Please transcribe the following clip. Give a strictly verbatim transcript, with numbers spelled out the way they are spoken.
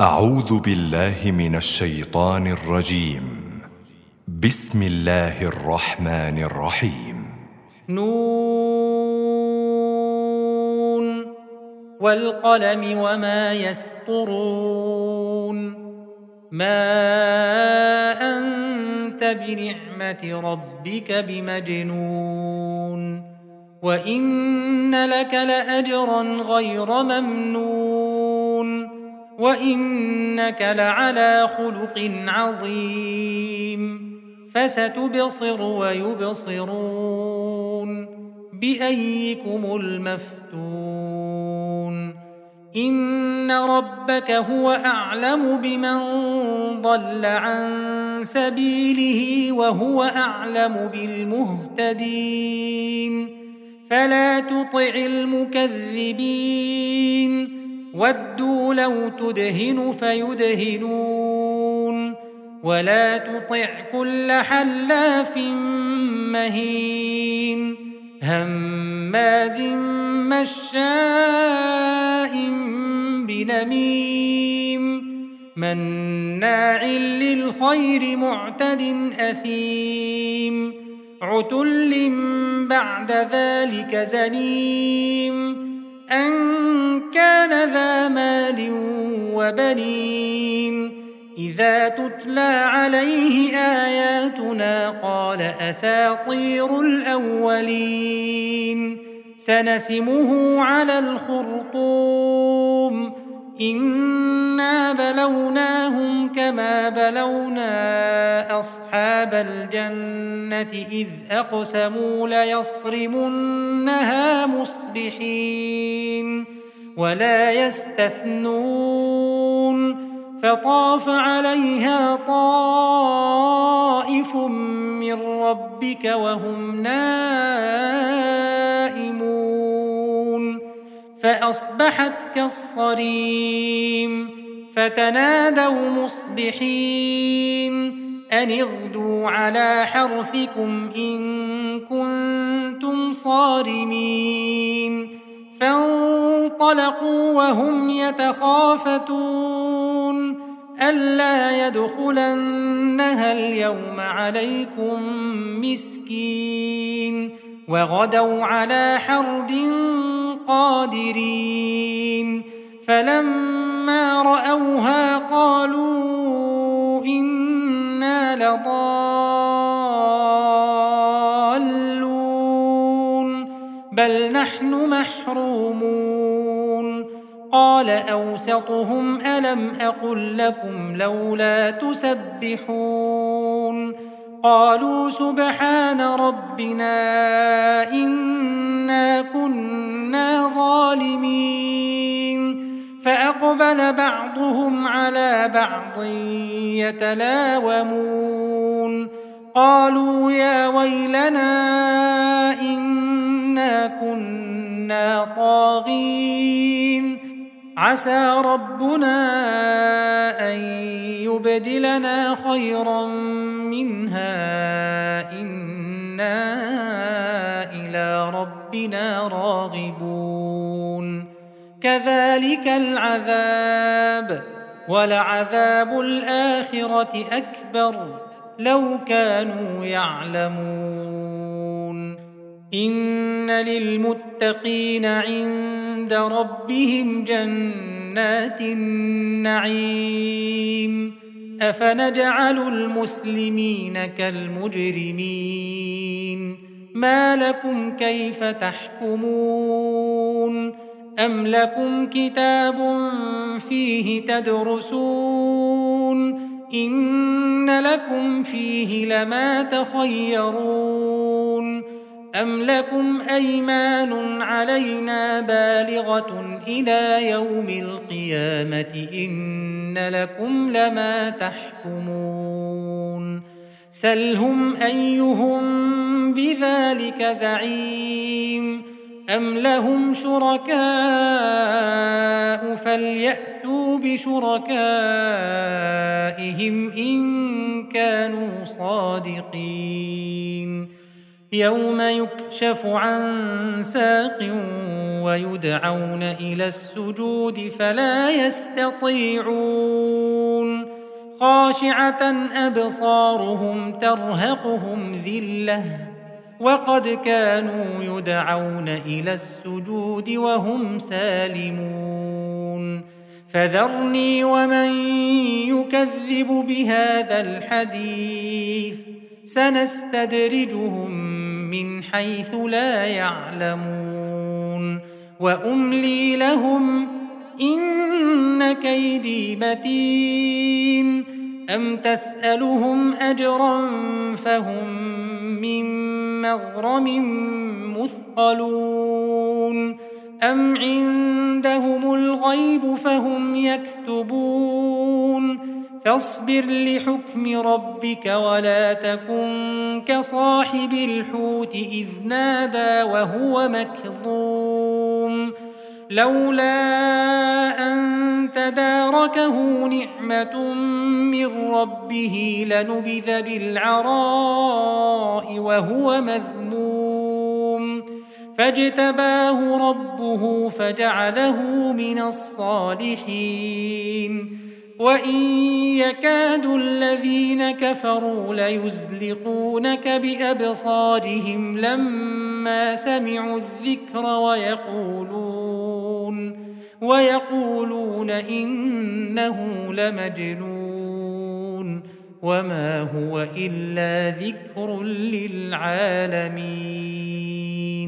أعوذ بالله من الشيطان الرجيم. بسم الله الرحمن الرحيم. نون والقلم وما يسطرون ما أنت بنعمة ربك بمجنون وإن لك لأجرا غير ممنون وإنك لعلى خلق عظيم فستبصر ويبصرون بأيكم المفتون إن ربك هو أعلم بمن ضل عن سبيله وهو أعلم بالمهتدين فلا تطع المكذبين ودوا لو تدهن فيدهنون ولا تطع كل حلاف مهين هماز مشاء بنميم مناع للخير معتد أثيم عتل بعد ذلك زنيم أن كان ذا مال وبنين إذا تتلى عليه آياتنا قال أساطير الأولين سنسمه على الخرطوم إنا بلوناهم كما بلونا أصحاب الجنة إذ أقسموا ليصرمنها مصبحين ولا يستثنون فطاف عليها طائف من ربك وهم نائمون فأصبحت كالصريم فتنادوا مصبحين أن اغدوا على حرثكم إن كنتم صارمين فانطلقوا وهم يتخافتون ألا يدخلنها اليوم عليكم مسكين وغدوا على حرد قادرين فلما رأوها قالوا إنا لضالون بل نحن محرومون قال أوسطهم ألم أقل لكم لولا تسبحون قالوا سبحان ربنا إنا كنا ظالمين فأقبل بعضهم على بعض يتلاومون قالوا يا ويلنا إنا كنا طاغين عسى ربنا أن يبدلنا خيرا منها إنا إلى ربنا راغبون كذلك العذاب ولعذاب الآخرة أكبر لو كانوا يعلمون إن للمتقين عند ربهم جنات النعيم أفنجعل المسلمين كالمجرمين ما لكم كيف تحكمون أم لكم كتاب فيه تدرسون إن لكم فيه لما تخيرون أم لكم أيمان علينا بالغة إلى يوم القيامة إن لكم لما تحكمون سلهم أيهم بذلك زعيم أم لهم شركاء فليأتوا بشركائهم إن كانوا صادقين يوم يكشف عن ساق ويدعون إلى السجود فلا يستطيعون خاشعة أبصارهم ترهقهم ذلة وقد كانوا يدعون إلى السجود وهم سالمون فذرني ومن يكذب بهذا الحديث سنستدرجهم من حيث لا يعلمون وأملي لهم إن كيدي متين أم تسألهم أجرا فهم من مغرم مثقلون أم عندهم الغيب فهم يكتبون فاصبر لحكم ربك ولا تكن كصاحب الحوت إذ نادى وهو مكظوم لولا أن تداركه نعمة من ربه لنبذ بالعراء وهو مذموم فاجتباه ربه فجعله من الصالحين وإن يكاد الذين كفروا ليزلقونك بأبصارهم لما سمعوا الذكر ويقولون ويقولون إنه لمجنون وما هو إلا ذكر للعالمين.